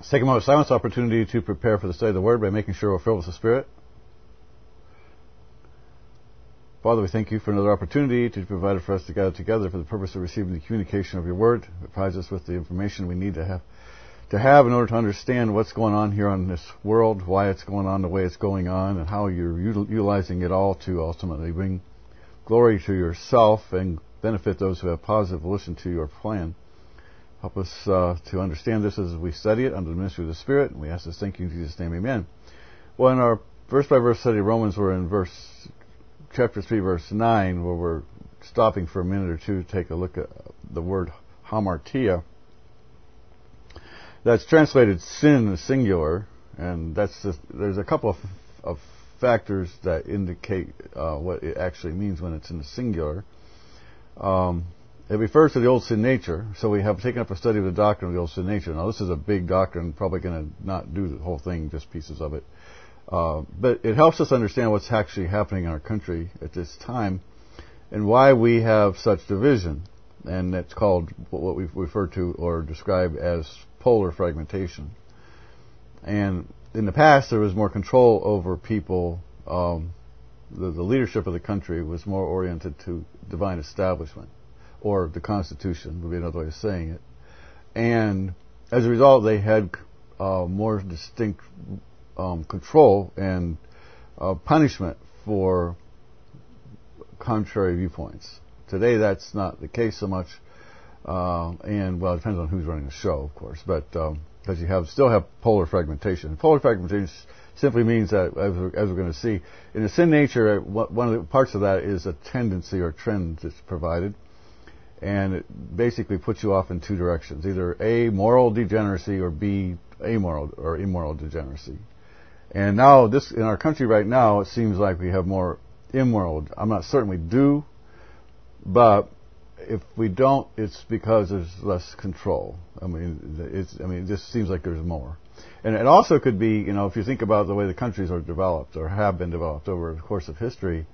Let's take a moment of silence, opportunity to prepare for the study of the Word by making sure we're filled with the Spirit. Father, we thank you for another opportunity to provide for us to gather together for the purpose of receiving the communication of your Word. It provides us with the information we need to have in order to understand what's going on here on this world, why it's going on the way it's going on, and how you're utilizing it all to ultimately bring glory to yourself and benefit those who have positive volition to your plan. Help us to understand this as we study it under the ministry of the Spirit. And we ask this, thank you in Jesus' name, amen. Well, in our verse-by-verse study of Romans, we're in chapter 3, verse 9, where we're stopping for a minute or two to take a look at the word hamartia. That's translated sin in the singular, and there's a couple of factors that indicate what it actually means when it's in the singular. It refers to the old sin nature, so we have taken up a study of the doctrine of the old sin nature. Now, this is a big doctrine, probably going to not do the whole thing, just pieces of it. But it helps us understand what's actually happening in our country at this time and why we have such division. And that's called what we refer to or describe as polar fragmentation. And in the past, there was more control over people. The leadership of the country was more oriented to divine establishment, or the Constitution would be another way of saying it. And as a result, they had more distinct control and punishment for contrary viewpoints. Today, that's not the case so much. And, well, it depends on who's running the show, of course, but because you still have polar fragmentation. Polar fragmentation simply means that, as we're going to see, in the sin nature, one of the parts of that is a tendency or trend that's provided, and it basically puts you off in two directions, either A, moral degeneracy, or B, amoral or immoral degeneracy. And now, in our country right now, it seems like we have more immoral. I'm not certain we do, but if we don't, it's because there's less control. It just seems like there's more. And it also could be, if you think about the way the countries are developed or have been developed over the course of history,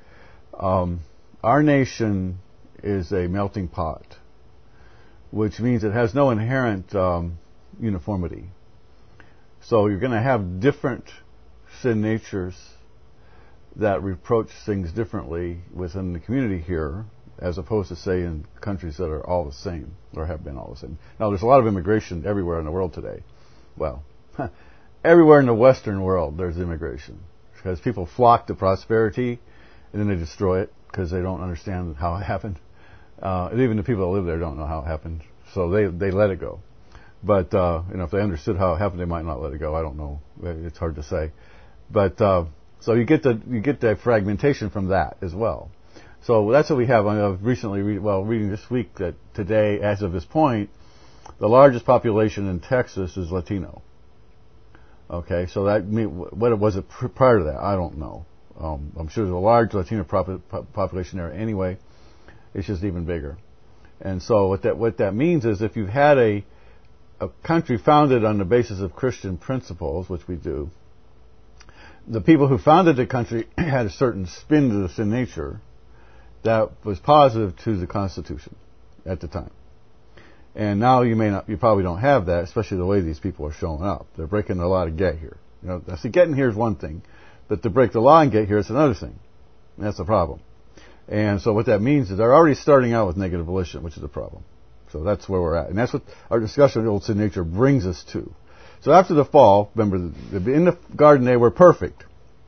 our nation is a melting pot, which means it has no inherent uniformity. So you're going to have different sin natures that reproach things differently within the community here, as opposed to, say, in countries that are all the same, or have been all the same. Now, there's a lot of immigration everywhere in the world today. Well, everywhere in the Western world there's immigration, because people flock to prosperity, and then they destroy it, because they don't understand how it happened. And even the people that live there don't know how it happened, so they let it go. But, if they understood how it happened, they might not let it go. I don't know. It's hard to say. But, so you get the fragmentation from that as well. So that's what we have. I've recently, reading this week that today, as of this point, the largest population in Texas is Latino. Okay, so what was it prior to that? I don't know. I'm sure there's a large Latino population there anyway. It's just even bigger. And so what that means is if you've had a country founded on the basis of Christian principles, which we do, the people who founded the country had a certain spin to the sin nature that was positive to the Constitution at the time. And now you probably don't have that, especially the way these people are showing up. They're breaking the law to get here. See, getting here is one thing, but to break the law and get here is another thing. And that's the problem. And so what that means is they're already starting out with negative volition, which is a problem. So that's where we're at. And that's what our discussion of the old sin nature brings us to. So after the fall, remember, in the garden they were perfect.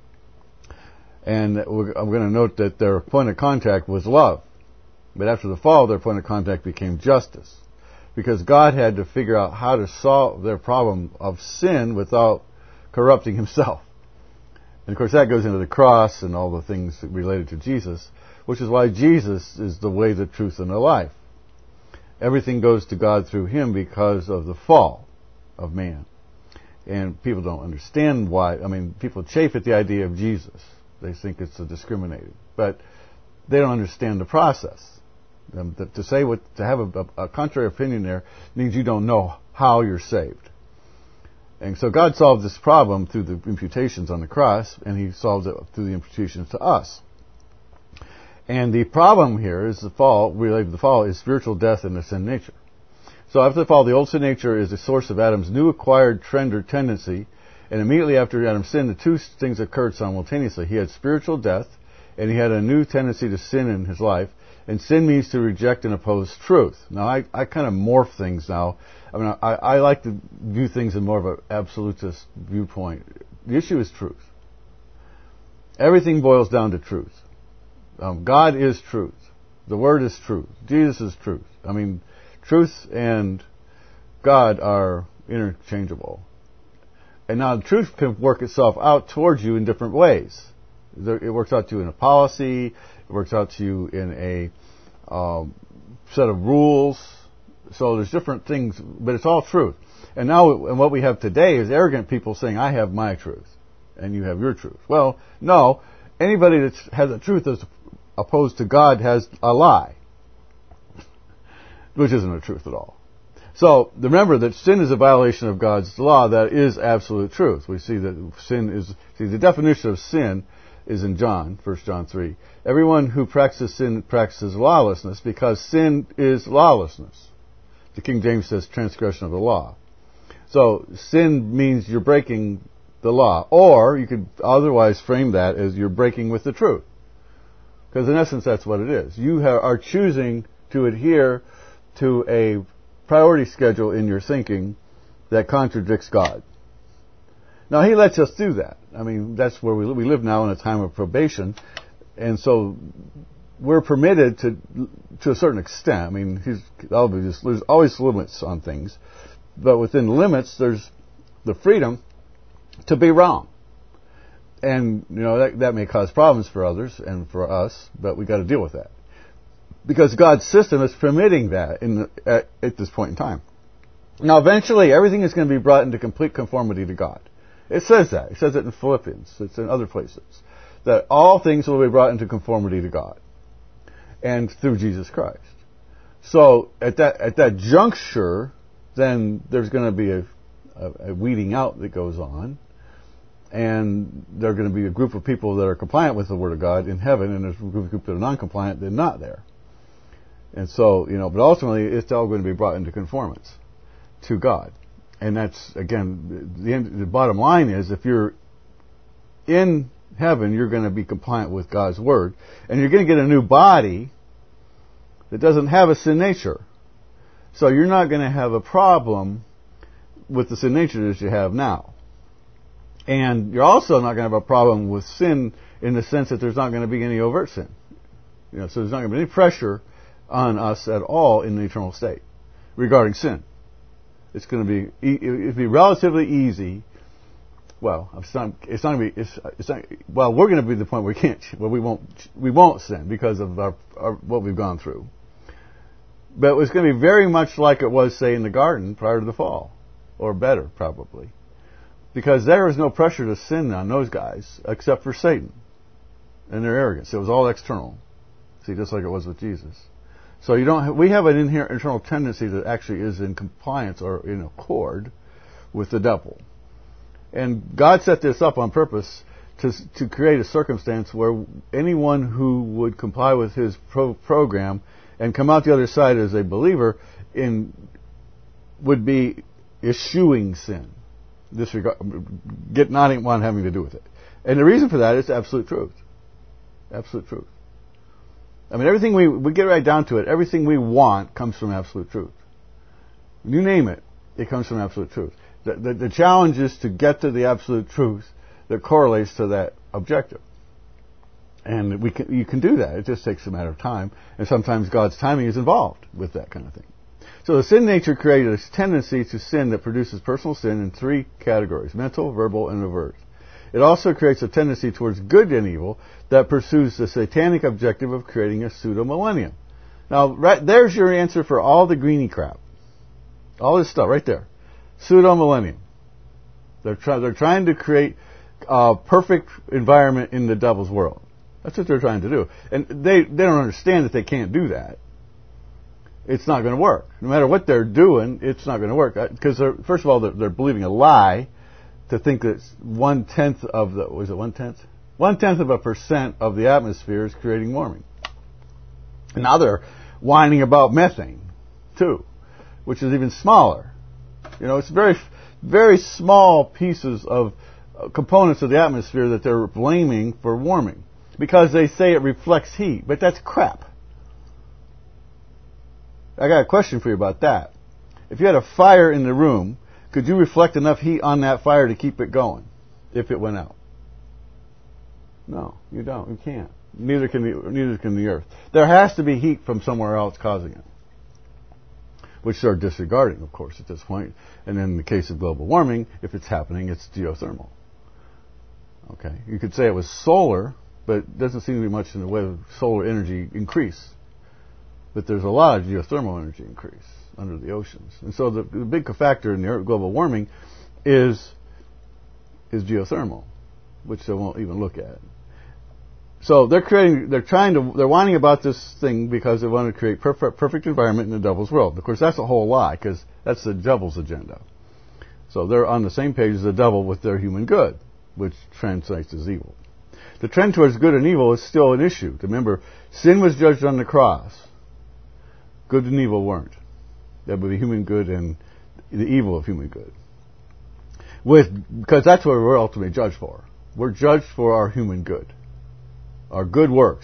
And I'm going to note that their point of contact was love. But after the fall, their point of contact became justice. Because God had to figure out how to solve their problem of sin without corrupting himself. And of course that goes into the cross and all the things related to Jesus, which is why Jesus is the way, the truth, and the life. Everything goes to God through him because of the fall of man. And people don't understand why. People chafe at the idea of Jesus. They think it's a discriminating. But they don't understand the process. To have a contrary opinion there means you don't know how you're saved. And so God solved this problem through the imputations on the cross, and he solved it through the imputations to us. And the problem here is related to the fall, is spiritual death in the sin nature. So after the fall, the old sin nature is the source of Adam's new acquired trend or tendency, and immediately after Adam sinned, the two things occurred simultaneously. He had spiritual death, and he had a new tendency to sin in his life, and sin means to reject and oppose truth. Now, I kind of morph things now. I mean, I like to view things in more of an absolutist viewpoint. The issue is truth. Everything boils down to truth. God is truth. The Word is truth. Jesus is truth. I mean, truth and God are interchangeable. And now the truth can work itself out towards you in different ways. It works out to you in a policy. It works out to you in a set of rules. So there's different things, but it's all truth. And now, and what we have today is arrogant people saying, I have my truth, and you have your truth. Well, no. Anybody that has a truth as opposed to God has a lie, which isn't a truth at all. So remember that sin is a violation of God's law. That is absolute truth. We see that sin is, the definition of sin is in John, 1 John 3. Everyone who practices sin practices lawlessness, because sin is lawlessness. The King James says transgression of the law. So sin means you're breaking the law, or you could otherwise frame that as you're breaking with the truth. Because in essence that's what it is. You are choosing to adhere to a priority schedule in your thinking that contradicts God. Now, He lets us do that. I mean, that's where we live now in a time of probation, and so we're permitted to a certain extent. I mean, there's always limits on things, but within the limits, there's the freedom to be wrong. And, you know, that may cause problems for others and for us, but we got to deal with that. Because God's system is permitting that at this point in time. Now, eventually, everything is going to be brought into complete conformity to God. It says that. It says it in Philippians. It's in other places. That all things will be brought into conformity to God. And through Jesus Christ. So, at that juncture, then there's going to be a weeding out that goes on. And there are going to be a group of people that are compliant with the Word of God in heaven, and there's a group that are non-compliant that are not there. And so, you know, but ultimately it's all going to be brought into conformance to God. And that's, again, the bottom line is, if you're in heaven, you're going to be compliant with God's Word, and you're going to get a new body that doesn't have a sin nature. So you're not going to have a problem with the sin nature that you have now. And you're also not going to have a problem with sin in the sense that there's not going to be any overt sin. You know, so there's not going to be any pressure on us at all in the eternal state regarding sin. It's going to be relatively easy. Well, it's not going to be. Well, we're going to be the point where we won't sin because of what we've gone through. But it's going to be very much like it was, say, in the garden prior to the fall, or better probably, because there was no pressure to sin on those guys except for Satan and their arrogance. It was all external. See, just like it was with Jesus. So we have an inherent internal tendency that actually is in compliance or in accord with the devil. And God set this up on purpose to create a circumstance where anyone who would comply with His program and come out the other side as a believer would be eschewing sin. Not want having to do with it. And the reason for that is absolute truth. Absolute truth. I mean, everything we get right down to it, everything we want comes from absolute truth. You name it, it comes from absolute truth. The challenge is to get to the absolute truth that correlates to that objective. And you can do that. It just takes a matter of time. And sometimes God's timing is involved with that kind of thing. So the sin nature created a tendency to sin that produces personal sin in three categories: mental, verbal, and overt. It also creates a tendency towards good and evil that pursues the satanic objective of creating a pseudo-millennium. Now, right there's your answer for all the greenie crap. All this stuff right there. Pseudo-millennium. They're trying to create a perfect environment in the devil's world. That's what they're trying to do. And they don't understand that they can't do that. It's not going to work. No matter what they're doing, it's not going to work. Because, first of all, they're believing a lie to think that 1/10 of the, was it 1/10? 1/10% of the atmosphere is creating warming. And now they're whining about methane, too, which is even smaller. It's very, very small pieces of components of the atmosphere that they're blaming for warming because they say it reflects heat, but that's crap. I got a question for you about that. If you had a fire in the room, could you reflect enough heat on that fire to keep it going if it went out? No, you don't. You can't. Neither can the earth. There has to be heat from somewhere else causing it, which they're disregarding, of course, at this point. And in the case of global warming, if it's happening, it's geothermal. Okay, you could say it was solar, but it doesn't seem to be much in the way of solar energy increase. But there's a lot of geothermal energy increase under the oceans. And so the big factor in the global warming is geothermal, which they won't even look at. So they're whining about this thing because they want to create perfect environment in the devil's world. Of course, that's a whole lie, because that's the devil's agenda. So they're on the same page as the devil with their human good, which translates as evil. The trend towards good and evil is still an issue. Remember, sin was judged on the cross. Good and evil weren't. That would be human good and the evil of human good. Because that's what we're ultimately judged for. We're judged for our human good, our good works.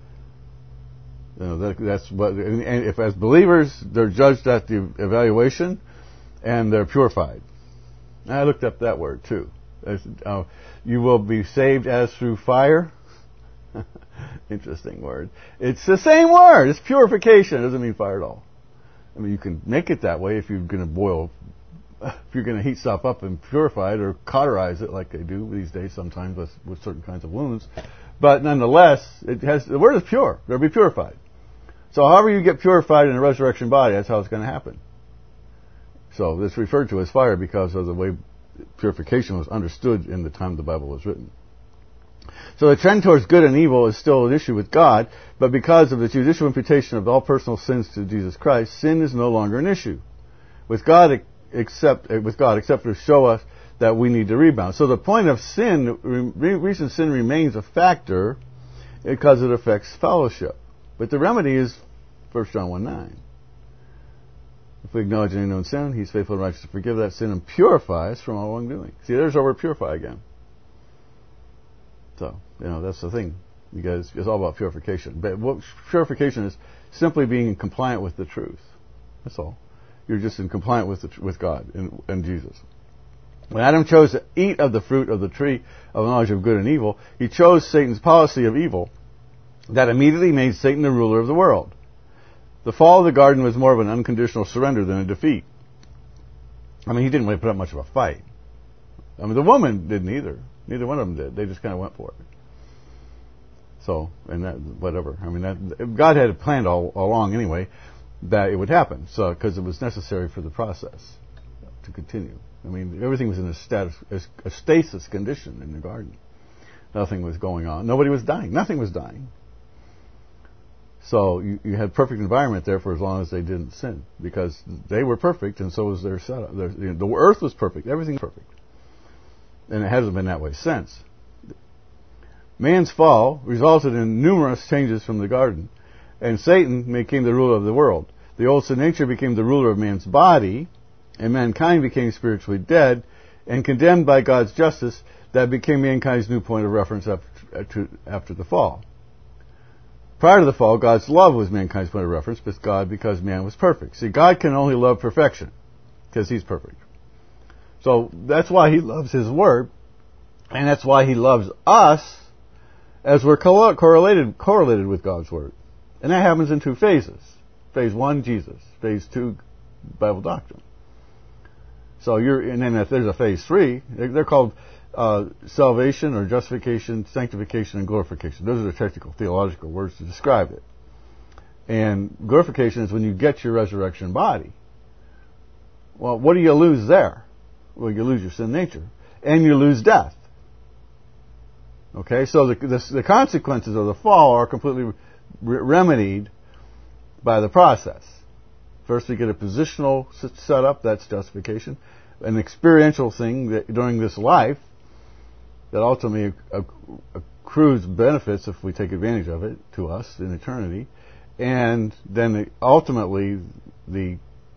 That's what. And if as believers they're judged at the evaluation, and they're purified. And I looked up that word too. You will be saved as through fire. Interesting word. It's the same word. It's purification. It doesn't mean fire at all. I mean, you can make it that way if you're going to heat stuff up and purify it or cauterize it like they do these days sometimes with certain kinds of wounds. But nonetheless, the word is pure. They'll be purified. So however you get purified in a resurrection body, that's how it's going to happen. So it's referred to as fire because of the way purification was understood in the time the Bible was written. So the trend towards good and evil is still an issue with God, but because of the judicial imputation of all personal sins to Jesus Christ, sin is no longer an issue with God, except to show us that we need to rebound. So the point of sin, reason sin remains a factor, because it affects fellowship. But the remedy is 1 John 1:9. If we acknowledge any known sin, He's faithful and righteous to forgive that sin and purify us from all wrongdoing. See, there's our word purify again. So, that's the thing. You guys, it's all about purification. But purification is simply being compliant with the truth. That's all. You're just in compliant with God and Jesus. When Adam chose to eat of the fruit of the tree of knowledge of good and evil, he chose Satan's policy of evil that immediately made Satan the ruler of the world. The fall of the garden was more of an unconditional surrender than a defeat. I mean, he didn't really put up much of a fight. I mean, the woman didn't either. Neither one of them did. They just kind of went for it. So, and that, whatever. I mean, God had planned all along anyway that it would happen. So, because it was necessary for the process to continue. I mean, everything was in a stasis condition in the garden. Nothing was going on. Nobody was dying. Nothing was dying. So you had perfect environment there for as long as they didn't sin, because they were perfect, and so was their setup. The earth was perfect. Everything was perfect. And it hasn't been that way since. Man's fall resulted in numerous changes from the garden, and Satan became the ruler of the world. The old sin nature became the ruler of man's body, and mankind became spiritually dead and condemned by God's justice. That became mankind's new point of reference after the fall. Prior to the fall, God's love was mankind's point of reference because man was perfect. See, God can only love perfection because He's perfect. So that's why He loves His Word, and that's why He loves us, as we're correlated with God's Word. And that happens in two phases. Phase 1, Jesus. Phase 2, Bible doctrine. So and then if there's a phase 3, they're called salvation or justification, sanctification, and glorification. Those are the technical theological words to describe it. And glorification is when you get your resurrection body. Well, what do you lose there? Well, you lose your sin nature, and you lose death. Okay, so the consequences of the fall are completely remedied by the process. First, we get a positional setup, that's justification, an experiential thing that during this life that ultimately accrues benefits if we take advantage of it to us in eternity, and then ultimately the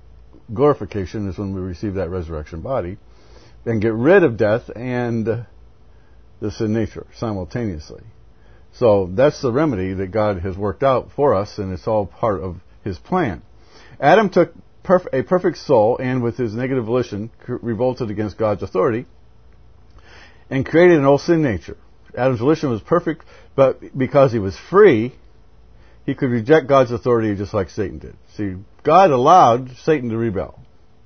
glorification is when we receive that resurrection body, and get rid of death and the sin nature simultaneously. So that's the remedy that God has worked out for us, and it's all part of His plan. Adam took a perfect soul, and with his negative volition, revolted against God's authority, and created an old sin nature. Adam's volition was perfect, but because he was free, he could reject God's authority just like Satan did. See, God allowed Satan to rebel.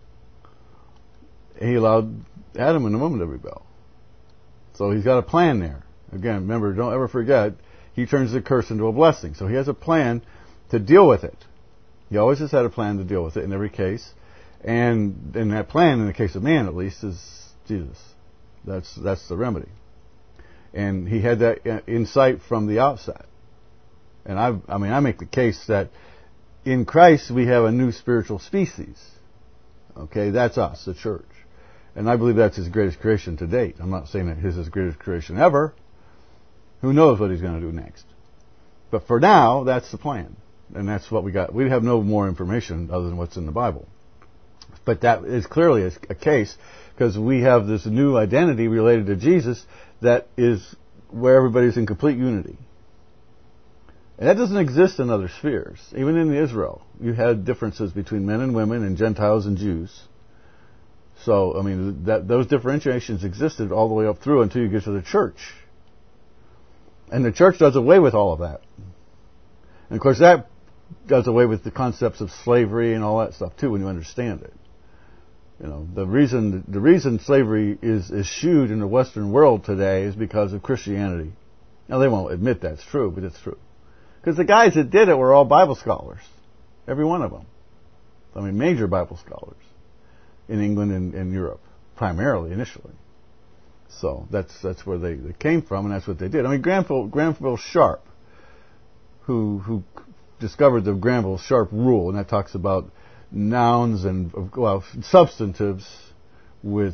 He allowed Adam and the woman to rebel. So He's got a plan there. Again, remember, don't ever forget, He turns the curse into a blessing. So He has a plan to deal with it. He always has had a plan to deal with it in every case. And that plan, in the case of man at least, is Jesus. That's the remedy. And He had that insight from the outset. And I make the case that in Christ we have a new spiritual species. Okay, that's us, the church. And I believe that's His greatest creation to date. I'm not saying that His greatest creation ever. Who knows what He's going to do next? But for now, that's the plan. And that's what we got. We have no more information other than what's in the Bible. But that is clearly a case, because we have this new identity related to Jesus that is where everybody's in complete unity. And that doesn't exist in other spheres. Even in Israel, you had differences between men and women and Gentiles and Jews. So, those differentiations existed all the way up through until you get to the church. And the church does away with all of that. And of course that does away with the concepts of slavery and all that stuff too, when you understand it. The reason slavery is eschewed in the Western world today is because of Christianity. Now they won't admit that's true, but it's true. Because the guys that did it were all Bible scholars. Every one of them. Major Bible scholars. In England and Europe. Primarily, initially. So that's where they came from, and that's what they did. Granville Sharp, who discovered the Granville-Sharp rule, and that talks about nouns and substantives with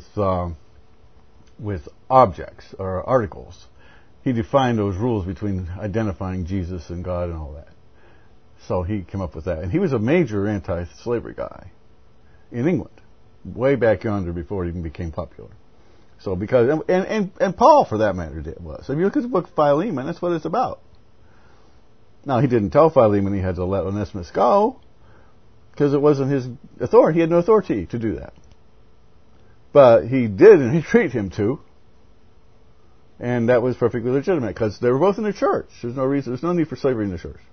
objects or articles. He defined those rules between identifying Jesus and God and all that. So he came up with that, and he was a major anti-slavery guy in England, way back yonder before it even became popular. So because and Paul, for that matter, was. If you look at the book of Philemon, that's what it's about. Now, he didn't tell Philemon he had to let Onesimus go, because it wasn't his authority. He had no authority to do that. But he did, and he treated him to. And that was perfectly legitimate, because they were both in the church. There's no need for slavery in the church.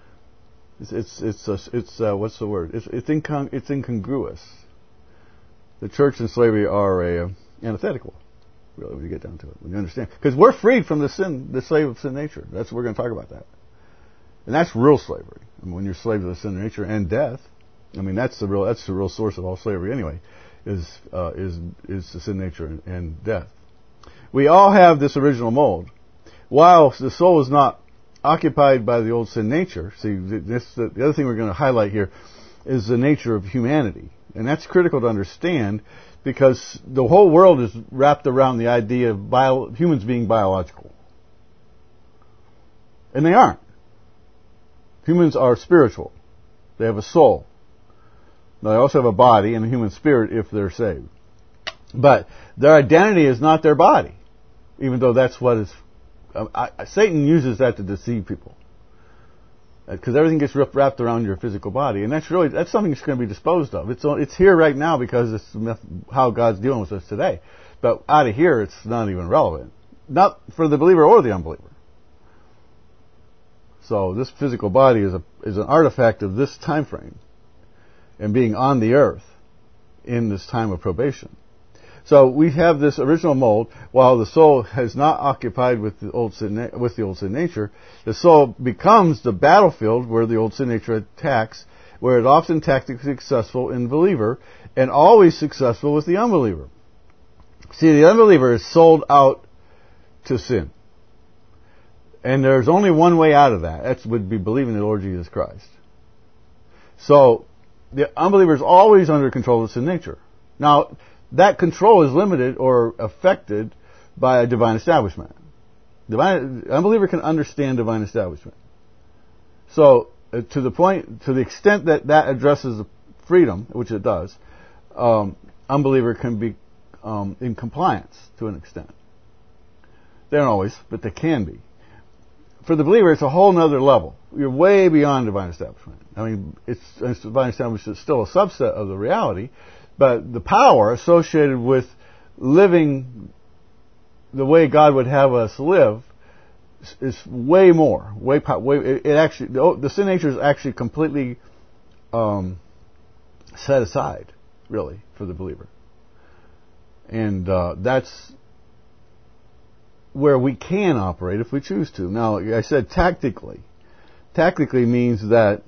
It's what's the word? It's incongruous. The church and slavery are antithetical, really, when you get down to it, when you understand. Because we're freed from the slave of sin nature. We're going to talk about that. And that's real slavery. When you're slave to the sin nature and death, that's the real source of all slavery anyway, is the sin nature and death. We all have this original mold. While the soul is not occupied by the old sin nature, the other thing we're going to highlight here is the nature of humanity. And that's critical to understand, because the whole world is wrapped around the idea of humans being biological. And they aren't. Humans are spiritual. They have a soul. Now, they also have a body and a human spirit if they're saved. But their identity is not their body, even though that's what is... Satan uses that to deceive people. Because everything gets wrapped around your physical body. And that's something that's going to be disposed of. It's here right now because it's how God's dealing with us today. But out of here, it's not even relevant. Not for the believer or the unbeliever. So this physical body is an artifact of this time frame and being on the earth in this time of probation. So we have this original mold. While the soul has not occupied with the old sin nature, the soul becomes the battlefield where the old sin nature attacks, where it often tactically successful in the believer and always successful with the unbeliever. See, the unbeliever is sold out to sin. And there's only one way out of that. That would be believing in the Lord Jesus Christ. So, the unbeliever is always under control of sin nature. Now, that control is limited or affected by a divine establishment. The unbeliever can understand divine establishment. So, to the extent that addresses freedom, which it does, unbeliever can be in compliance to an extent. They don't always, but they can be. For the believer, it's a whole nother level. You're way beyond divine establishment. I mean, divine establishment is still a subset of the reality, but the power associated with living the way God would have us live is way more. The sin nature is actually completely set aside, really, for the believer. And that's where we can operate if we choose to. Now, I said tactically. Tactically means that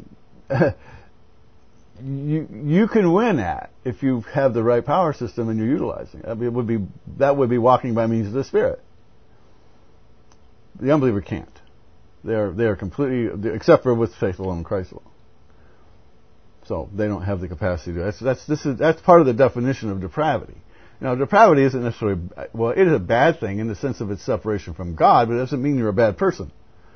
you can win at if you have the right power system and you're utilizing it. I mean, that would be walking by means of the Spirit. The unbeliever can't. They are completely, except for with faith alone, Christ alone. So they don't have the capacity to. That's part of the definition of depravity. Now, depravity isn't necessarily, well, it is a bad thing in the sense of its separation from God, but it doesn't mean you're a bad person.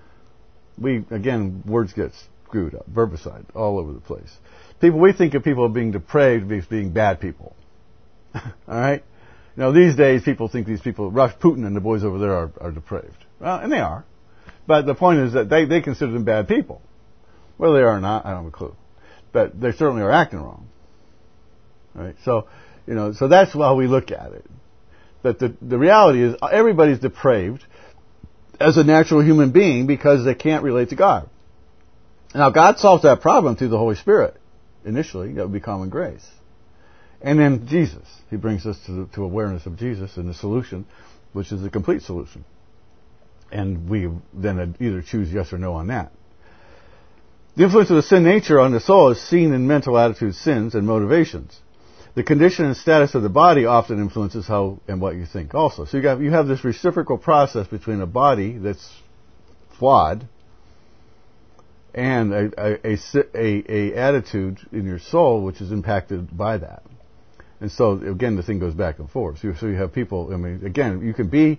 Words get screwed up, verbicide, all over the place. We think of people being depraved as being bad people. Alright? These days people think these people, Putin and the boys over there are depraved. Well, and they are. But the point is that they consider them bad people. Whether they are or not, I don't have a clue. But they certainly are acting wrong. Alright? So that's how we look at it. But the reality is everybody's depraved as a natural human being because they can't relate to God. Now, God solves that problem through the Holy Spirit. Initially, that would be common grace. And then Jesus. He brings us to awareness of Jesus and the solution, which is the complete solution. And we then either choose yes or no on that. The influence of the sin nature on the soul is seen in mental attitudes, sins, and motivations. The condition and status of the body often influences how and what you think also. So you have this reciprocal process between a body that's flawed and a attitude in your soul which is impacted by that. And so, again, the thing goes back and forth. So you have people, you can be,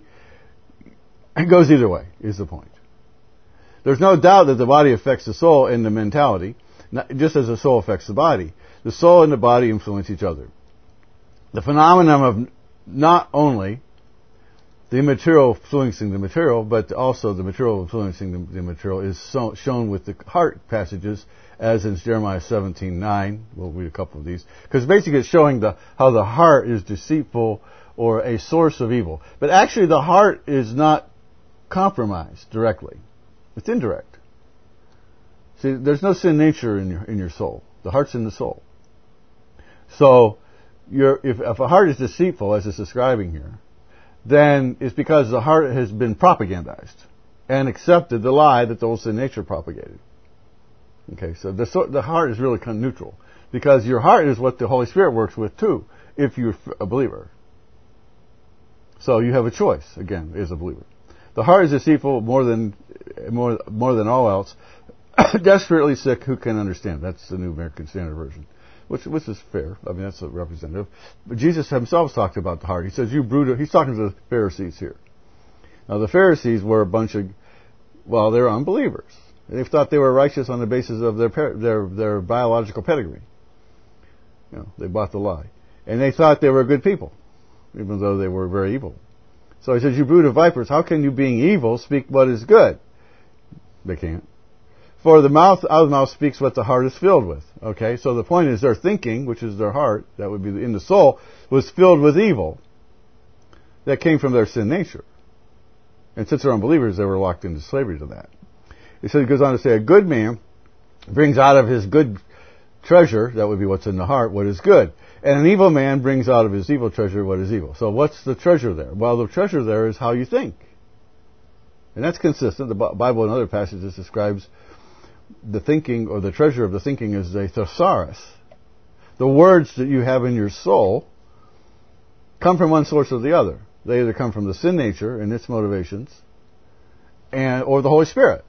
it goes either way, is the point. There's no doubt that the body affects the soul and the mentality, just as the soul affects the body. The soul and the body influence each other. The phenomenon of not only the material influencing the material, but also the material influencing the material is shown with the heart passages, as in Jeremiah 17:9. We'll read a couple of these. Because basically it's showing how the heart is deceitful or a source of evil. But actually the heart is not compromised directly. It's indirect. See, there's no sin nature in your soul. The heart's in the soul. So, if a heart is deceitful, as it's describing here, then it's because the heart has been propagandized and accepted the lie that the old sin nature propagated. Okay, so the heart is really kind of neutral, because your heart is what the Holy Spirit works with too, if you're a believer. So you have a choice, again, as a believer. The heart is deceitful more than all else. Desperately sick, who can understand? That's the New American Standard Version. Which is fair. I mean, that's a representative. But Jesus himself talked about the heart. He says, he's talking to the Pharisees here. Now, the Pharisees were a bunch of, they were unbelievers. They thought they were righteous on the basis of their biological pedigree. They bought the lie. And they thought they were good people, even though they were very evil. So he says, you brood of vipers, how can you, being evil, speak what is good? They can't. For out of the mouth speaks what the heart is filled with. Okay, so the point is their thinking, which is their heart, that would be in the soul, was filled with evil that came from their sin nature. And since they're unbelievers, they were locked into slavery to that. He goes on to say, a good man brings out of his good treasure, that would be what's in the heart, what is good. And an evil man brings out of his evil treasure what is evil. So what's the treasure there? Well, the treasure there is how you think. And that's consistent. The Bible in other passages describes the thinking, or the treasure of the thinking, is a thesaurus. The words that you have in your soul come from one source or the other. They either come from the sin nature and its motivations, or the Holy Spirit.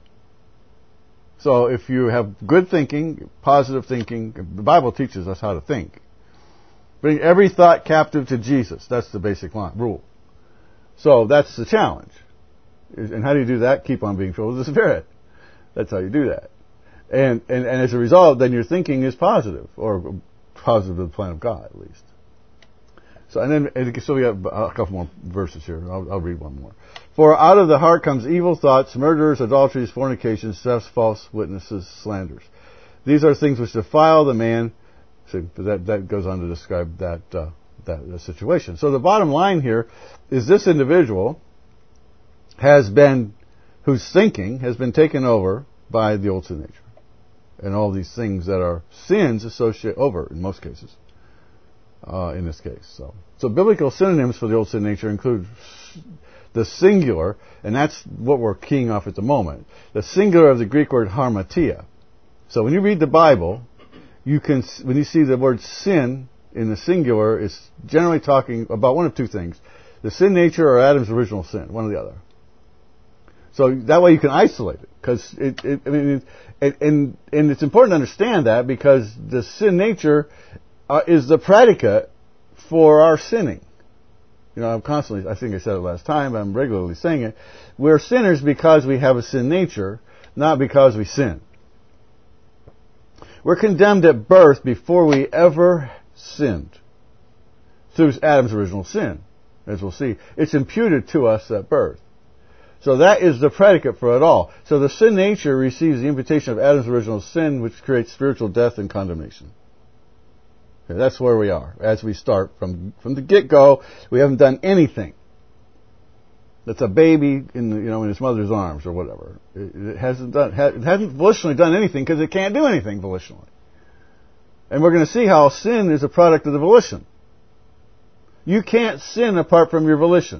So if you have good thinking, positive thinking, the Bible teaches us how to think. Bring every thought captive to Jesus. That's the basic rule. So that's the challenge. And how do you do that? Keep on being filled with the Spirit. That's how you do that. And as a result, then your thinking is positive, or positive to the plan of God, at least. So we have a couple more verses here. I'll read one more. For out of the heart comes evil thoughts, murders, adulteries, fornications, thefts, false witnesses, slanders. These are things which defile the man. See, that goes on to describe that situation. So the bottom line here is this individual whose thinking has been taken over by the old sin nature. And all these things that are sins associate over, in most cases, in this case. So biblical synonyms for the old sin nature include the singular, and that's what we're keying off at the moment, the singular of the Greek word harmatia. So when you read the Bible, when you see the word sin in the singular, it's generally talking about one of two things: the sin nature or Adam's original sin, one or the other. So that way you can isolate it, because and it's important to understand that, because the sin nature is the predicate for our sinning. I'm constantly, I think I said it last time, but I'm regularly saying it. We're sinners because we have a sin nature, not because we sin. We're condemned at birth before we ever sinned through Adam's original sin, as we'll see. It's imputed to us at birth. So that is the predicate for it all. So the sin nature receives the imputation of Adam's original sin, which creates spiritual death and condemnation. Okay, that's where we are as we start from the get-go. We haven't done anything. That's a baby in its mother's arms or whatever. It hasn't volitionally done anything because it can't do anything volitionally. And we're going to see how sin is a product of the volition. You can't sin apart from your volition.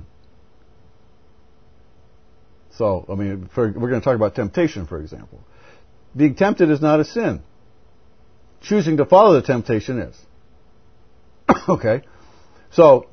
So, we're going to talk about temptation, for example. Being tempted is not a sin. Choosing to follow the temptation is. Okay? So,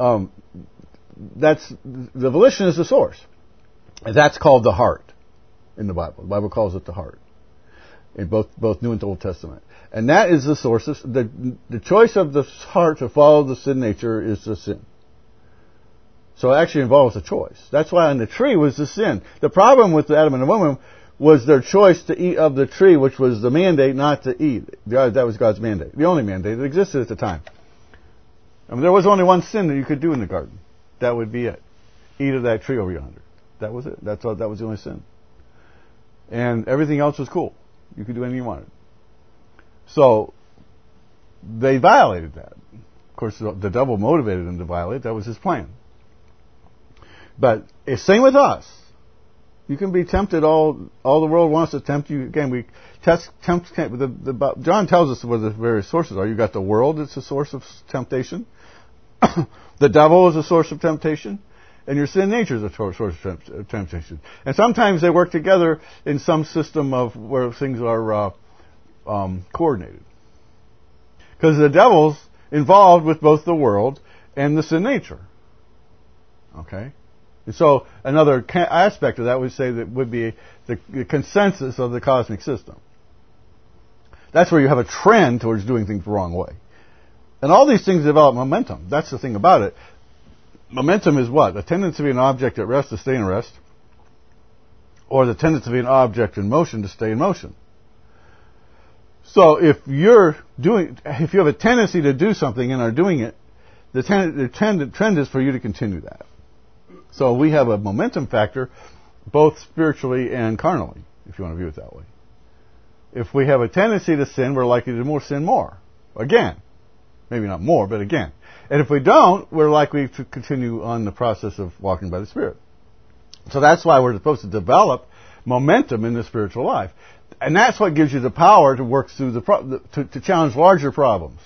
the volition is the source. That's called the heart in the Bible. The Bible calls it the heart in both New and Old Testament. And that is the source of the choice of the heart to follow the sin nature is the sin. So it actually involves a choice. That's why on the tree was the sin. The problem with Adam and the woman was their choice to eat of the tree, which was the mandate not to eat. That was God's mandate. The only mandate that existed at the time. There was only one sin that you could do in the garden. That would be it. Eat of that tree over yonder. That was it. That was the only sin. And everything else was cool. You could do anything you wanted. So they violated that. Of course, the devil motivated them to violate. That was his plan. But it's same with us. You can be tempted. All the world wants to tempt you. Again, John tells us where the various sources are. You've got the world; it's a source of temptation. The devil is a source of temptation, and your sin nature is a source of temptation. And sometimes they work together in some system of where things are coordinated. Because the devil's involved with both the world and the sin nature. Okay. And so another aspect of that would say that would be the consensus of the cosmic system. That's where you have a trend towards doing things the wrong way. And all these things develop momentum. That's the thing about it. Momentum is what? A tendency to be an object at rest to stay in rest, or the tendency to be an object in motion to stay in motion. So if you have a tendency to do something and are doing it, the trend is for you to continue that. So we have a momentum factor, both spiritually and carnally, if you want to view it that way. If we have a tendency to sin, we're likely to sin more. Again. Maybe not more, but again. And if we don't, we're likely to continue on the process of walking by the Spirit. So that's why we're supposed to develop momentum in the spiritual life. And that's what gives you the power to work through to challenge larger problems.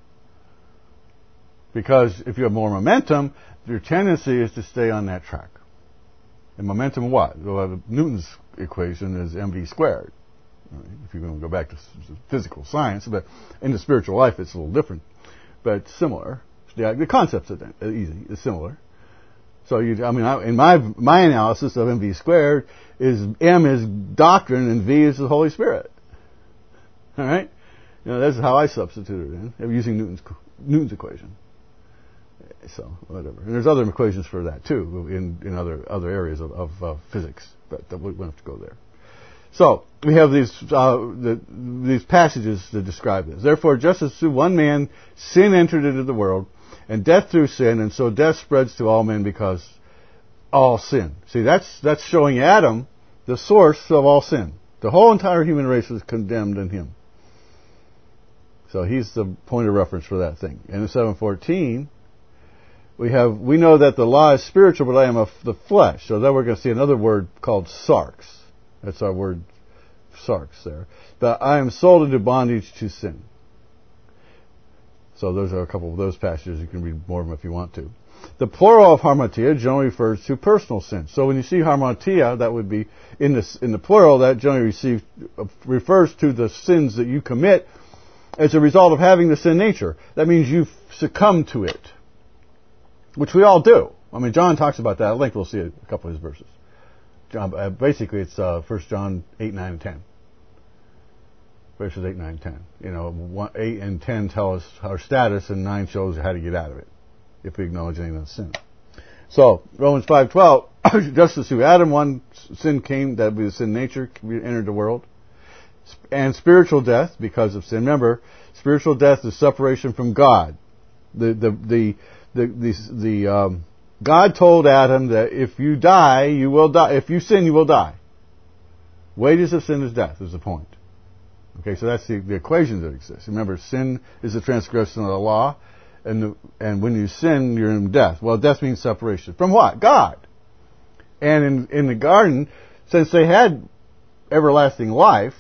Because if you have more momentum, your tendency is to stay on that track. And momentum what? Well, Newton's equation is mv squared. Right? If you're going to go back to physical science, but in the spiritual life it's a little different, but similar. The concepts are easy. It's similar. So in my analysis of mv squared is m is doctrine and v is the Holy Spirit. All right. That's how I substituted it in using Newton's equation. So whatever. And there's other equations for that too in other areas of physics, but we don't have to go there. So we have these passages that describe this. Therefore, just as through one man sin entered into the world, and death through sin, and so death spreads to all men because all sin. See, that's showing Adam the source of all sin. The whole entire human race was condemned in him. So he's the point of reference for that thing. And in 7:14, we know that the law is spiritual, but I am of the flesh. So then we're going to see another word called sarx. That's our word sarx there. That I am sold into bondage to sin. So those are a couple of those passages. You can read more of them if you want to. The plural of harmatia generally refers to personal sin. So when you see harmatia, that would be in the plural, that generally refers to the sins that you commit as a result of having the sin nature. That means you've succumbed to it, which we all do. I mean, John talks about that. I think we'll see a couple of his verses. Basically, it's 1 John 8, 9, and 10. Verses 8, 9, 10. 8 and 10 tell us our status, and 9 shows how to get out of it, if we acknowledge any of the sin. So, Romans 5:12, just as through Adam one sin came, that would be the sin nature, entered the world, and spiritual death because of sin. Remember, spiritual death is separation from God. God told Adam that if you die, you will die. If you sin, you will die. Wages of sin is death, is the point. Okay, so that's the equation that exists. Remember, sin is the transgression of the law, and when you sin, you're in death. Well, death means separation. From what? God. And in the garden, since they had everlasting life,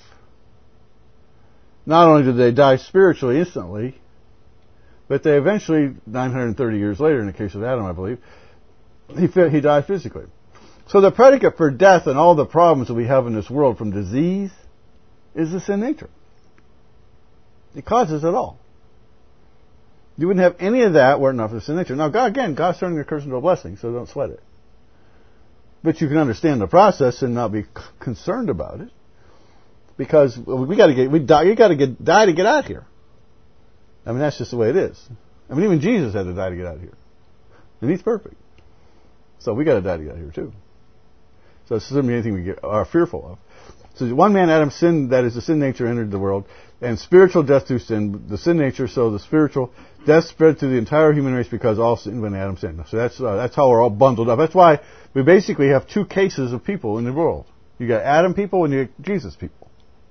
not only did they die spiritually instantly, but they eventually, 930 years later, in the case of Adam, I believe, he died physically. So the predicate for death and all the problems that we have in this world from disease is the sin nature. It causes it all. You wouldn't have any of that were it not for the sin nature. Now, God's turning a curse into a blessing, so don't sweat it. But you can understand the process and not be concerned about it, because you got to die to get out here. I mean, that's just the way it is. I mean, even Jesus had to die to get out of here, and he's perfect. So we got to die to get out of here too. So this isn't anything we are fearful of. So one man, Adam, sinned, that is the sin nature entered the world, and spiritual death through sin, the sin nature, so the spiritual death spread to the entire human race because all sinned when Adam sinned. So that's how we're all bundled up. That's why we basically have two cases of people in the world. You got Adam people and you got Jesus people.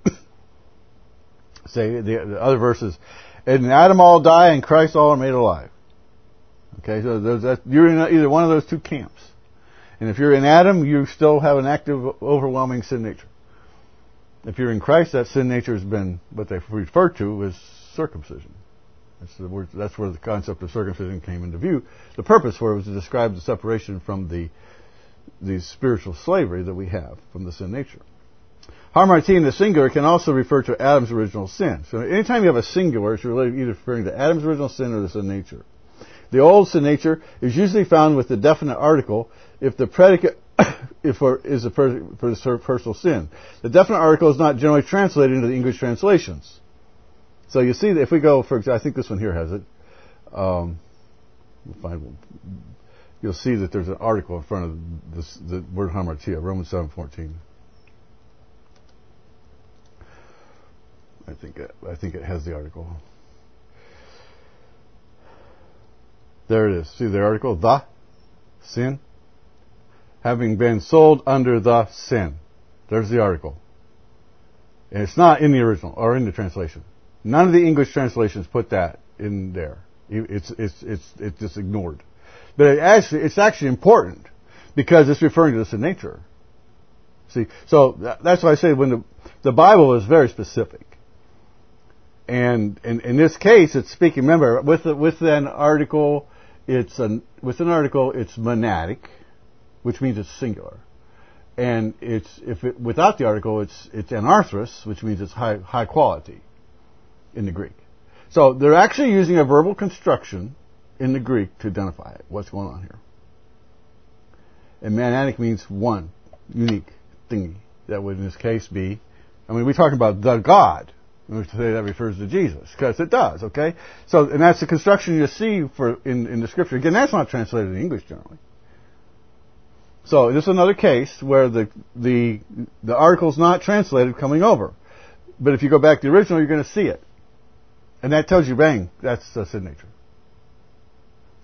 Say the other verses, and Adam all die and Christ all are made alive. Okay, so you're in either one of those two camps. And if you're in Adam, you still have an active, overwhelming sin nature. If you're in Christ, that sin nature has been what they refer to as circumcision. That's where the concept of circumcision came into view. The purpose for it was to describe the separation from the spiritual slavery that we have from the sin nature. Hamartia in the singular can also refer to Adam's original sin. So anytime you have a singular, it's really either referring to Adam's original sin or the sin nature. The old sin nature is usually found with the definite article if the predicate is for the personal sin. The definite article is not generally translated into the English translations. So you see that if we go, for example, I think this one here has it. We'll find one. You'll see that there's an article in front of the word hamartia, Romans 7:14. I think it has the article. There it is. See the article? The sin. Having been sold under the sin. There's the article. And it's not in the original or in the translation. None of the English translations put that in there. It's just ignored. But it's actually important because it's referring to the sin nature. See, so that's why I say when the Bible is very specific. And in this case, it's speaking. Remember, with an article, it's monadic, which means it's singular, and without the article, it's anarthros, which means it's high quality in the Greek. So they're actually using a verbal construction in the Greek to identify it. What's going on here? And monadic means one, unique thingy. That would in this case be. I mean, we're talking about the God. We say that refers to Jesus, because it does, okay? So, and that's the construction you see in the Scripture. Again, that's not translated in English generally. So, this is another case where the article's not translated coming over. But if you go back to the original, you're going to see it. And that tells you, bang, that's the sin nature.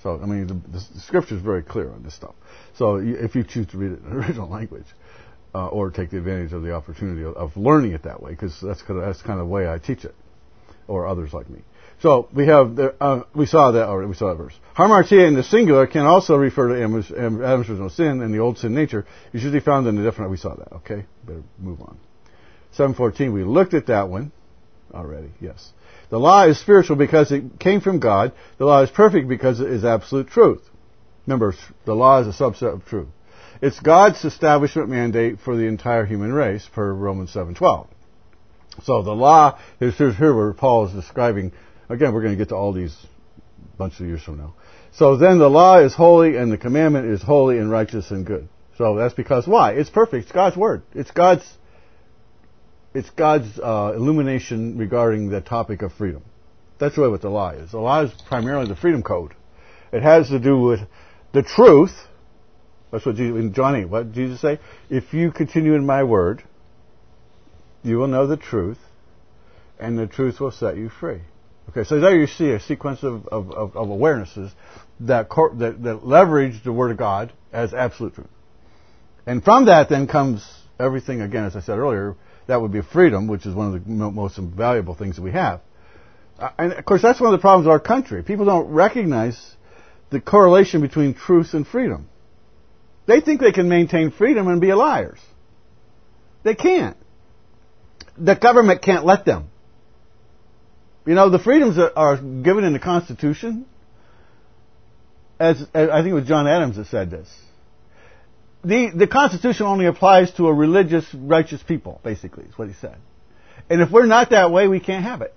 So, I mean, the Scripture is very clear on this stuff. So, if you choose to read it in the original language, or take the advantage of the opportunity of learning it that way, because that's kind of the way I teach it, or others like me. So we have we saw that already. We saw that verse. Hamartia in the singular can also refer to Adam's original sin and the old sin nature. It's usually found in the definite. We saw that. Okay, better move on. 7:14. We looked at that one already. Yes. The law is spiritual because it came from God. The law is perfect because it is absolute truth. Remember, the law is a subset of truth. It's God's establishment mandate for the entire human race, per Romans 7:12. So the law is here where Paul is describing. Again, we're going to get to all these a bunch of years from now. So then the law is holy and the commandment is holy and righteous and good. So that's because why? It's perfect. It's God's word. It's God's illumination regarding the topic of freedom. That's really what the law is. The law is primarily the freedom code. It has to do with the truth. That's what Jesus, in John 8, what did Jesus say? If you continue in my word, you will know the truth, and the truth will set you free. Okay, so there you see a sequence of awarenesses that leverage the Word of God as absolute truth. And from that then comes everything, again, as I said earlier, that would be freedom, which is one of the most valuable things that we have. And, of course, that's one of the problems of our country. People don't recognize the correlation between truth and freedom. They think they can maintain freedom and be liars. They can't. The government can't let them. You know, the freedoms that are given in the Constitution, as I think it was John Adams that said this, the Constitution only applies to a religious, righteous people, basically, is what he said. And if we're not that way, we can't have it.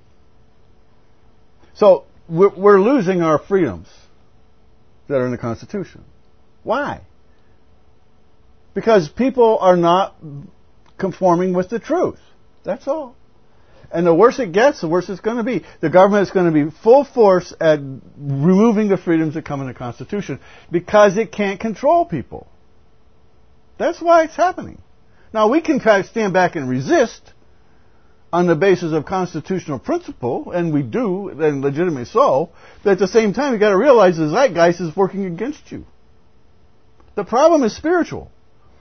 So we're losing our freedoms that are in the Constitution. Why? Because people are not conforming with the truth. That's all. And the worse it gets, the worse it's going to be. The government is going to be full force at removing the freedoms that come in the Constitution because it can't control people. That's why it's happening. Now, we can try to stand back and resist on the basis of constitutional principle, and we do, and legitimately so, but at the same time, you've got to realize the zeitgeist is working against you. The problem is spiritual.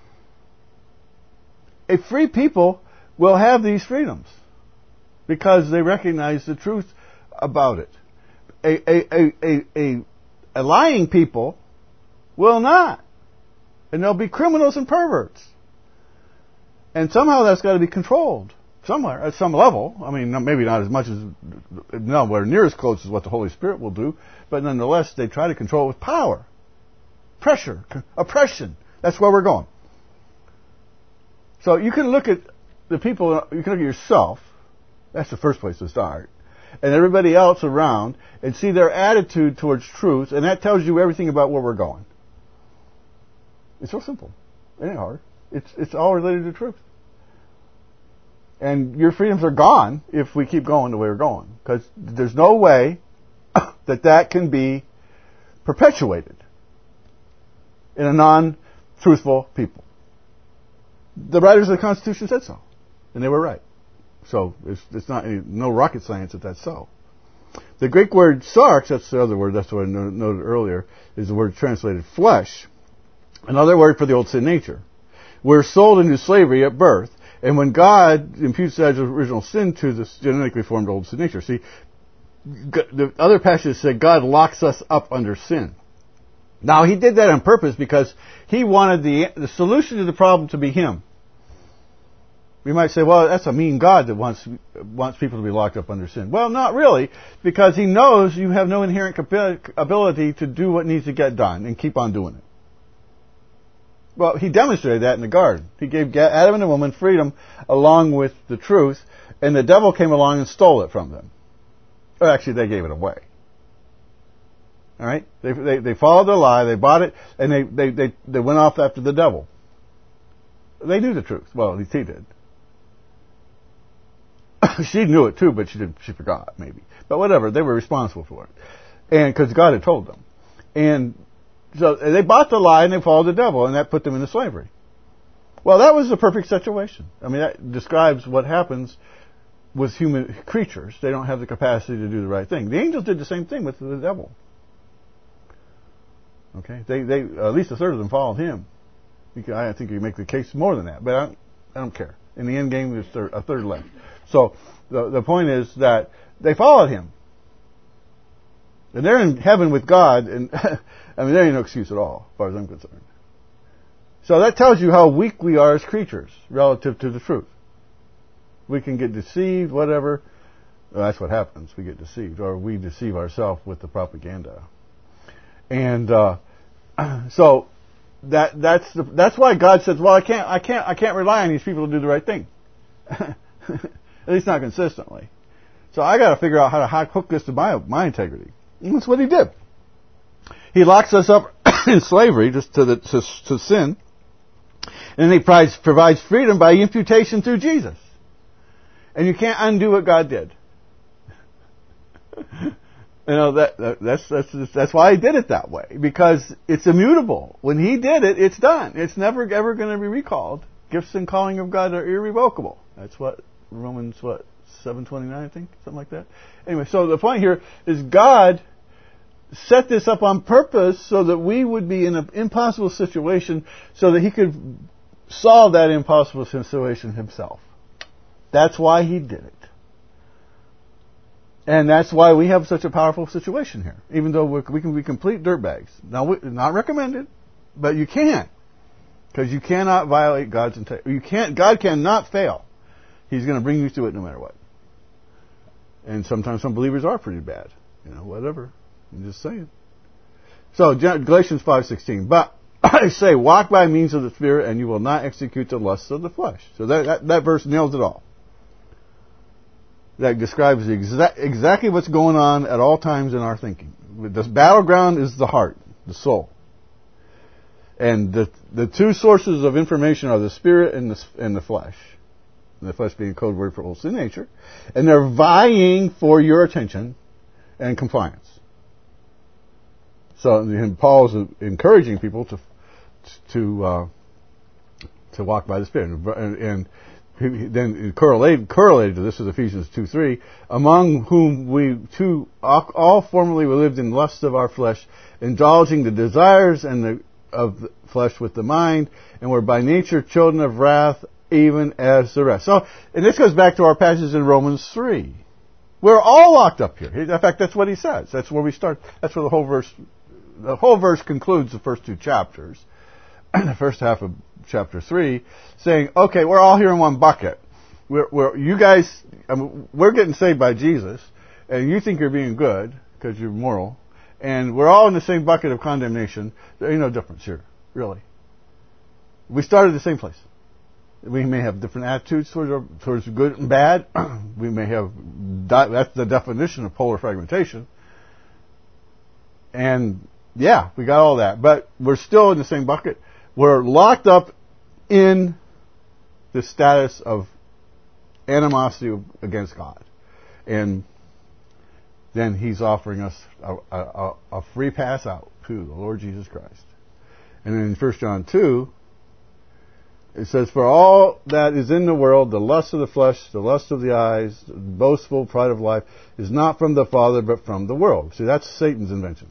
A free people will have these freedoms because they recognize the truth about it. A lying people will not. And they'll be criminals and perverts. And somehow that's got to be controlled. Somewhere, at some level. I mean, maybe not as much as, nowhere near as close as what the Holy Spirit will do, but nonetheless, they try to control it with power, pressure, oppression. That's where we're going. So you can look at the people, you can look at yourself. That's the first place to start. And everybody else around and see their attitude towards truth, and that tells you everything about where we're going. It's so simple. It ain't hard. It's all related to truth. And your freedoms are gone if we keep going the way we're going. Because there's no way that can be perpetuated in a non-truthful people. The writers of the Constitution said so. And they were right. So it's not no rocket science that that's so. The Greek word sarx, that's the other word, that's what I noted earlier, is the word translated flesh. Another word for the old sin nature. We're sold into slavery at birth. And when God imputes that original sin to the genetically formed old sin nature, see, the other passages say God locks us up under sin. Now, he did that on purpose because he wanted the solution to the problem to be him. We might say, well, that's a mean God that wants people to be locked up under sin. Well, not really, because he knows you have no inherent ability to do what needs to get done and keep on doing it. Well, he demonstrated that in the garden. He gave Adam and the woman freedom along with the truth, and the devil came along and stole it from them. Or actually, they gave it away. All right? They followed the lie, they bought it, and they went off after the devil. They knew the truth. Well, at least he did. She knew it too, but she forgot, maybe. But whatever, they were responsible for it. And because God had told them. And so they bought the lie and they followed the devil, and that put them into slavery. Well, that was the perfect situation. I mean, that describes what happens with human creatures. They don't have the capacity to do the right thing. The angels did the same thing with the devil. Okay, they at least a third of them followed him. I think you can make the case more than that, but I don't care. In the end game, there's a third left. So the point is that they followed him, and they're in heaven with God, and I mean there ain't no excuse at all, as far as I'm concerned. So that tells you how weak we are as creatures relative to the truth. We can get deceived, whatever. Well, that's what happens. We get deceived, or we deceive ourselves with the propaganda. And so that's why God says, "Well, I can't rely on these people to do the right thing, at least not consistently. So I got to figure out how to hook this to my integrity." And that's what He did. He locks us up in slavery just to sin. And He provides freedom by imputation through Jesus. And you can't undo what God did. That's why He did it that way. Because it's immutable. When He did it, it's done. It's never ever going to be recalled. Gifts and calling of God are irrevocable. That's what Romans 7:29, I think, something like that. Anyway, so the point here is God set this up on purpose so that we would be in an impossible situation, so that He could solve that impossible situation Himself. That's why He did it. And that's why we have such a powerful situation here, even though we can be complete dirtbags. Now, not recommended, but you can, because you cannot violate God's integrity. God cannot fail. He's going to bring you through it no matter what. And sometimes some believers are pretty bad. Whatever. I'm just saying. So, Galatians 5:16. But I say, walk by means of the Spirit, and you will not execute the lusts of the flesh. So that verse nails it all. That describes exactly what's going on at all times in our thinking. The battleground is the heart, the soul. And the two sources of information are the Spirit and the flesh. And the flesh being a code word for old sin nature. And they're vying for your attention and compliance. So Paul is encouraging people to walk by the Spirit. And then correlated to this is Ephesians 2:3, among whom we too all formerly lived in lust of our flesh, indulging the desires of the flesh with the mind, and were by nature children of wrath, even as the rest. So, and this goes back to our passage in Romans 3. We're all locked up here. In fact, that's what he says. That's where we start. That's where the whole verse concludes the first two chapters. The first half of chapter 3, saying, okay, we're all here in one bucket. You guys, we're getting saved by Jesus, and you think you're being good because you're moral, and we're all in the same bucket of condemnation. There ain't no difference here, really. We started the same place. We may have different attitudes towards good and bad. We may have, that's the definition of polar fragmentation. And yeah, we got all that, but we're still in the same bucket. We're locked up in the status of animosity against God. And then He's offering us a free pass out to the Lord Jesus Christ. And then in 1 John 2, it says, for all that is in the world, the lust of the flesh, the lust of the eyes, the boastful pride of life, is not from the Father, but from the world. See, that's Satan's invention.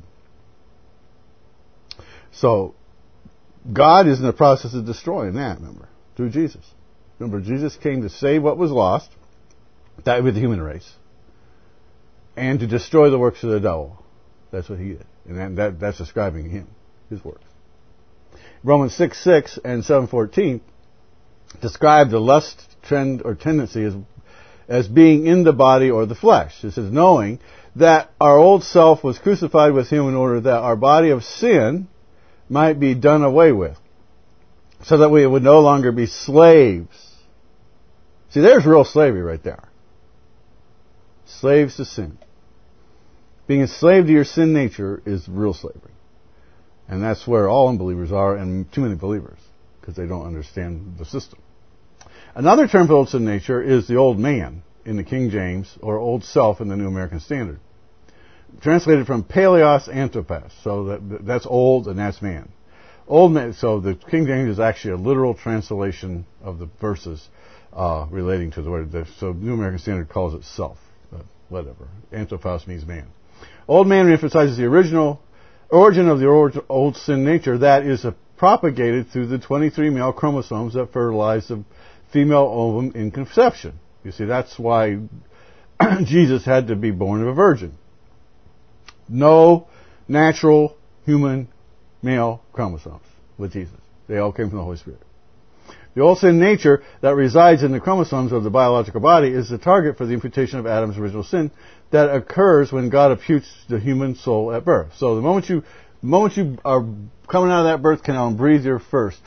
So, God is in the process of destroying that, remember, through Jesus. Remember, Jesus came to save what was lost, that with the human race, and to destroy the works of the devil. That's what He did. And that's describing Him, His works. Romans 6:6 and 7:14 describe the lust trend or tendency as being in the body or the flesh. It says, knowing that our old self was crucified with Him in order that our body of sin might be done away with, so that we would no longer be slaves. See, there's real slavery right there. Slaves to sin. Being enslaved to your sin nature is real slavery. And that's where all unbelievers are, and too many believers, because they don't understand the system. Another term for old sin nature is the old man in the King James, or old self in the New American Standard. Translated from paleos anthropos, so that's old and that's man. Old man. So the King James is actually a literal translation of the verses relating to the word. So New American Standard calls it self, whatever. Anthropos means man. Old man emphasizes the original origin of the old sin nature that is propagated through the 23 male chromosomes that fertilize the female ovum in conception. You see, that's why Jesus had to be born of a virgin. No natural human male chromosomes with Jesus. They all came from the Holy Spirit. The old sin nature that resides in the chromosomes of the biological body is the target for the imputation of Adam's original sin that occurs when God imputes the human soul at birth. So the moment you are coming out of that birth canal and breathe your first,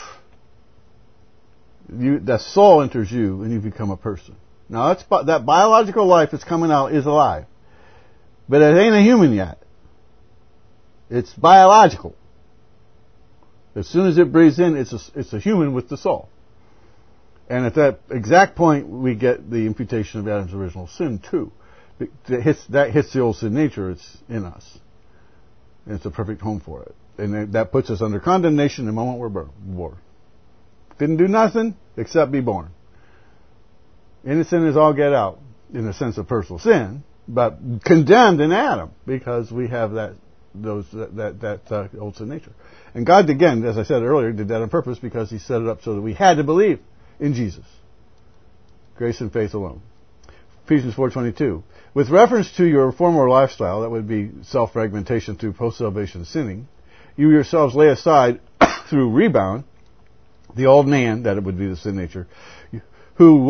that soul enters you and you become a person. Now that biological life that's coming out is alive, but it ain't a human yet. It's biological. As soon as it breathes in, it's a human with the soul. And at that exact point, we get the imputation of Adam's original sin too. That hits the old sin nature. It's in us. And it's a perfect home for it. And that puts us under condemnation the moment we're born. Didn't do nothing except be born. Innocent as all get out in the sense of personal sin, but condemned in Adam because we have that old sin nature. And God, again, as I said earlier, did that on purpose because He set it up so that we had to believe in Jesus. Grace and faith alone. Ephesians 4:22. With reference to your former lifestyle, that would be self-fragmentation through post-salvation sinning, you yourselves lay aside through rebound the old man, that it would be the sin nature, who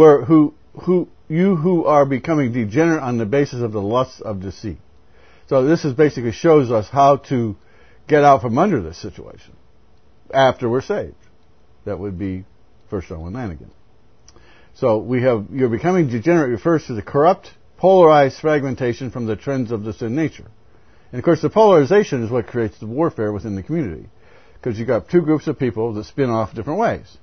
are becoming degenerate on the basis of the lusts of deceit. So this basically shows us how to get out from under this situation after we're saved. That would be 1 John 1:9 again. So you're becoming degenerate refers to the corrupt, polarized fragmentation from the trends of the sin nature. And of course the polarization is what creates the warfare within the community. Because you've got two groups of people that spin off different ways.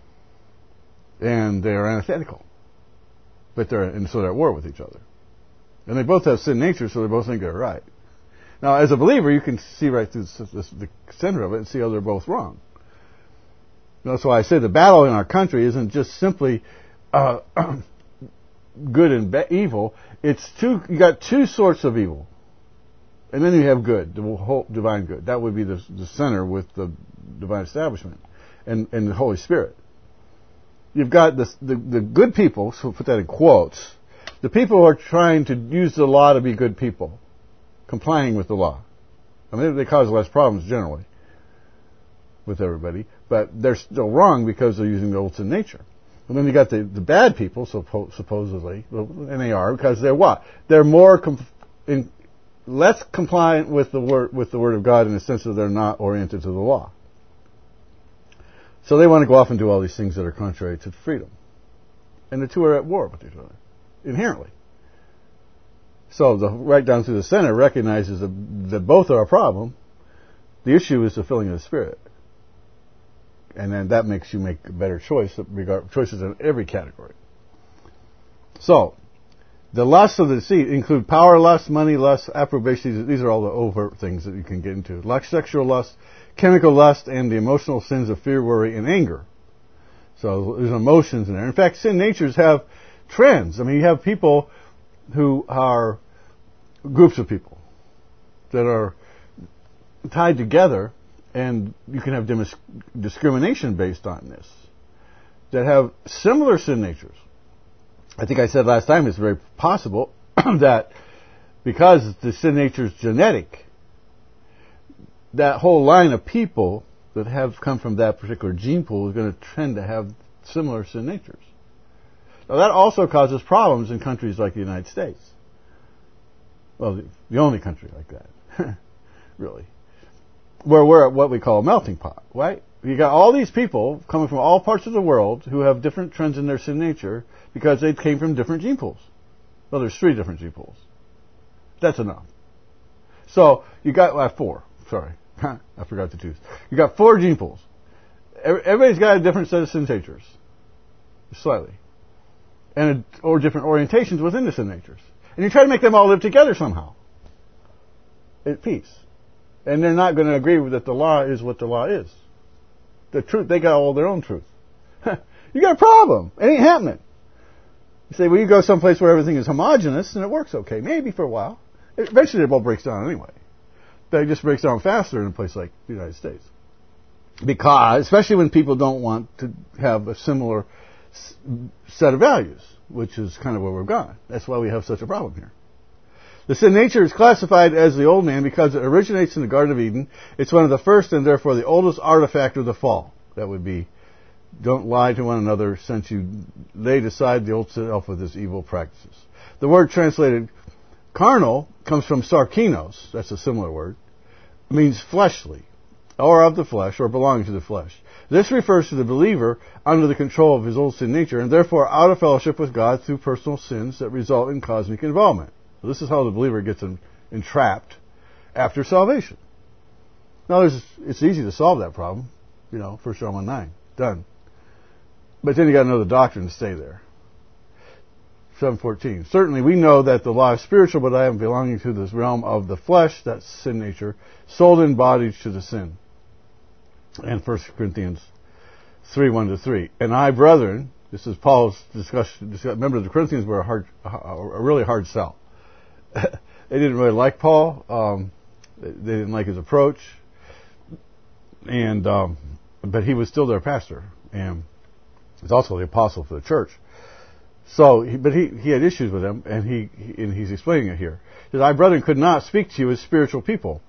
And they're antithetical. So they're at war with each other. And they both have sin nature, so they both think they're right. Now, as a believer, you can see right through the center of it and see how they're both wrong. That's why I say the battle in our country isn't just simply good and evil. You got two sorts of evil. And then you have good, the whole divine good. That would be the center with the divine establishment and the Holy Spirit. You've got the good people, so put that in quotes, the people who are trying to use the law to be good people, complying with the law. I mean, they cause less problems generally with everybody, but they're still wrong because they're using the old sin nature. And then you got the bad people, supposedly, and they are, because they're what? They're more less compliant with the word of God in the sense that they're not oriented to the law. So they want to go off and do all these things that are contrary to freedom. And the two are at war with each other, inherently. So right down through the center recognizes that both are a problem. The issue is the filling of the Spirit. And then that makes you make a better choices in every category. So, the lusts of the deceit include power lust, money lust, approbation. These are all the overt things that you can get into. Like sexual lust, chemical lust, and the emotional sins of fear, worry, and anger. So there's emotions in there. In fact, sin natures have trends. I mean, you have people who are groups of people that are tied together, and you can have discrimination based on this, that have similar sin natures. I think I said last time it's very possible that because the sin nature is genetic, that whole line of people that have come from that particular gene pool is going to tend to have similar sin natures. Now that also causes problems in countries like the United States. Well, the only country like that, really. Where we're at what we call a melting pot, right? You got all these people coming from all parts of the world who have different trends in their sin nature because they came from different gene pools. Well, there's 3 different gene pools. That's enough. So, you got 4. Sorry. I forgot to choose. You got 4 gene pools. Everybody's got a different set of sin natures. Slightly. Or different orientations within the sin natures. And you try to make them all live together somehow. At peace. And they're not going to agree with that the law is what the law is. The truth, they got all their own truth. You got a problem. It ain't happening. You say, well, you go someplace where everything is homogenous and it works okay. Maybe for a while. Eventually it all breaks down anyway. that just breaks down faster in a place like the United States. Because, especially when people don't want to have a similar set of values, which is kind of where we've gone. That's why we have such a problem here. The sin nature is classified as the old man because it originates in the Garden of Eden. It's one of the first and therefore the oldest artifact of the fall. That would be, don't lie to one another since you laid aside the old self with its evil practices. The word translated carnal comes from sarkinos, that's a similar word. It means fleshly, or of the flesh, or belonging to the flesh. This refers to the believer under the control of his old sin nature, and therefore out of fellowship with God through personal sins that result in cosmic involvement. So this is how the believer gets entrapped after salvation. Now, it's easy to solve that problem. 1 John 1:9, done. But then you got to know the doctrine to stay there. 7:14. Certainly we know that the law is spiritual, but I am belonging to this realm of the flesh, that's sin nature, sold in bondage to the sin. And 1 Corinthians 3:1-3. And I, brethren, this is Paul's discussion. Remember, the Corinthians were a really hard sell. They didn't really like Paul. They didn't like his approach. And but he was still their pastor, and he's also the apostle for the church. So, but he had issues with them, and he's explaining it here. He says, I, brethren, could not speak to you as spiritual people,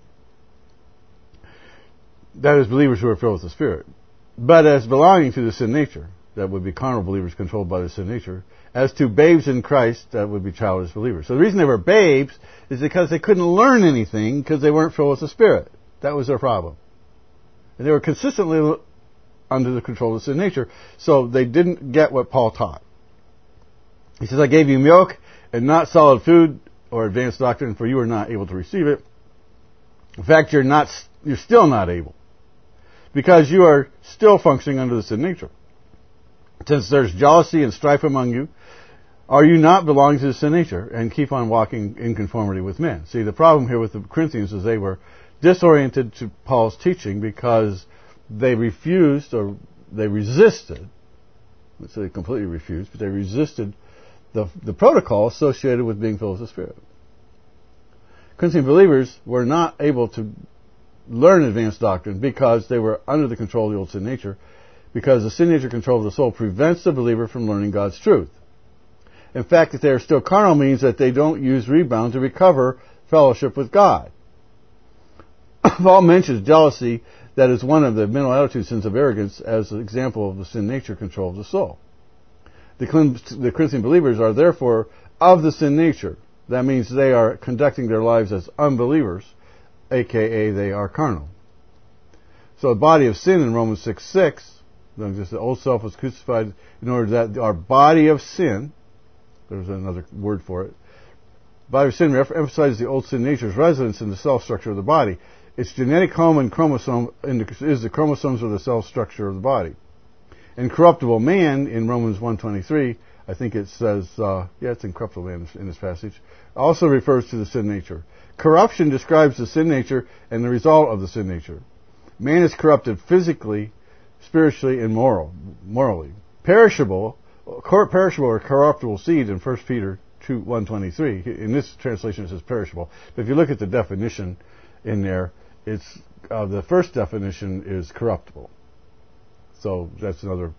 that is, believers who are filled with the Spirit, but as belonging to the sin nature, that would be carnal believers controlled by the sin nature, as to babes in Christ, that would be childish believers. So the reason they were babes is because they couldn't learn anything because they weren't filled with the Spirit. That was their problem. And they were consistently under the control of the sin nature, so they didn't get what Paul taught. He says, I gave you milk and not solid food or advanced doctrine, for you were not able to receive it. In fact, you're still not able, because you are still functioning under the sin nature. Since there's jealousy and strife among you, are you not belonging to the sin nature and keep on walking in conformity with men? See, the problem here with the Corinthians is they were disoriented to Paul's teaching because they refused, or they resisted, let's say they completely refused, but they resisted the protocol associated with being filled with the Spirit. Corinthian believers were not able to learn advanced doctrine because they were under the control of the old sin nature, because the sin nature control of the soul prevents the believer from learning God's truth. In fact, that they are still carnal means that they don't use rebound to recover fellowship with God. Paul mentions jealousy, that is one of the mental attitude sins of arrogance, as an example of the sin nature control of the soul. The Corinthian believers are therefore of the sin nature. That means they are conducting their lives as unbelievers, aka they are carnal. So the body of sin in Romans 6:6, just the old self was crucified in order that our body of sin, there's another word for it, body of sin emphasizes the old sin nature's residence in the cell structure of the body. Its genetic home and chromosome is the chromosomes of the cell structure of the body. Incorruptible man in Romans 1:23, I think it says, it's incorruptible man in this passage, also refers to the sin nature. Corruption describes the sin nature and the result of the sin nature. Man is corrupted physically, spiritually, and morally. Perishable or corruptible seed in 1 Peter 1:23. In this translation it says perishable. But if you look at the definition in there, it's the first definition is corruptible. So that's another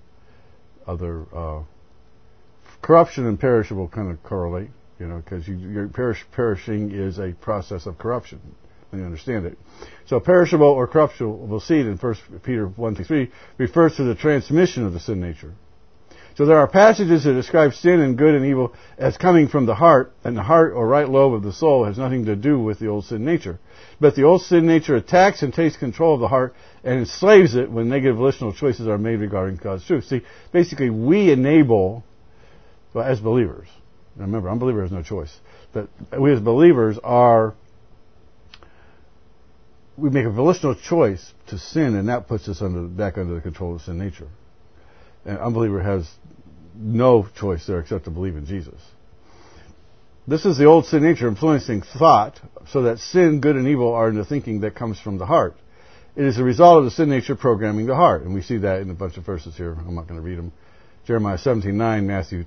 corruption and perishable kind of correlate, because perishing is a process of corruption. When you understand it. So perishable or corruptible seed in 1 Peter 1:3 refers to the transmission of the sin nature. So there are passages that describe sin and good and evil as coming from the heart, and the heart or right lobe of the soul has nothing to do with the old sin nature. But the old sin nature attacks and takes control of the heart and enslaves it when negative volitional choices are made regarding God's truth. See, basically we enable, as believers, remember, unbeliever has no choice, but we as believers we make a volitional choice to sin, and that puts us back under the control of sin nature. An unbeliever has no choice there except to believe in Jesus. This is the old sin nature influencing thought, so that sin, good, and evil are in the thinking that comes from the heart. It is a result of the sin nature programming the heart, and we see that in a bunch of verses here. I'm not going to read them. Jeremiah 17:9, Matthew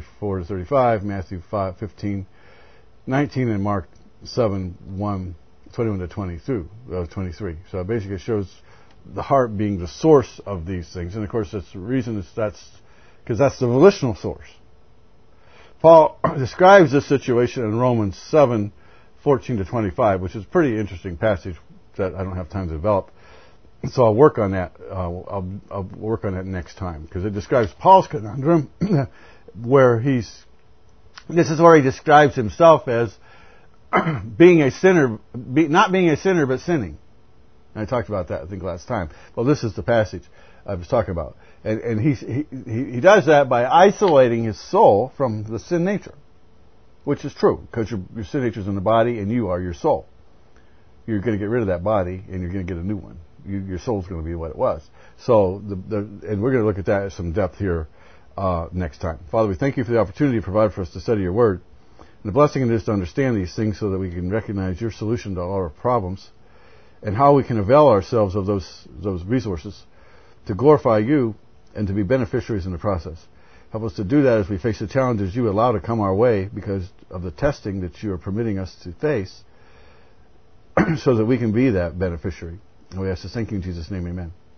12:34-35, Matthew 5:15-19, and Mark 7:1 21 to 23. So it basically shows the heart being the source of these things. And of course, that's the reason that's because that's the volitional source. Paul describes this situation in Romans 7:14 to 25, which is a pretty interesting passage that I don't have time to develop. So I'll work on that. I'll work on that next time, because it describes Paul's conundrum, where this is where he describes himself as being a sinner, not being a sinner, but sinning. And I talked about that, I think, last time. Well, this is the passage I was talking about. And he does that by isolating his soul from the sin nature, which is true, because your sin nature is in the body and you are your soul. You're going to get rid of that body and you're going to get a new one. Your soul's going to be what it was. So, and we're going to look at that at some depth here next time. Father, we thank you for the opportunity to provide for us to study your word. And the blessing it is to understand these things so that we can recognize your solution to all our problems and how we can avail ourselves of those resources to glorify you and to be beneficiaries in the process. Help us to do that as we face the challenges you allow to come our way because of the testing that you are permitting us to face so that we can be that beneficiary. And we ask this, thank you in Jesus' name, amen.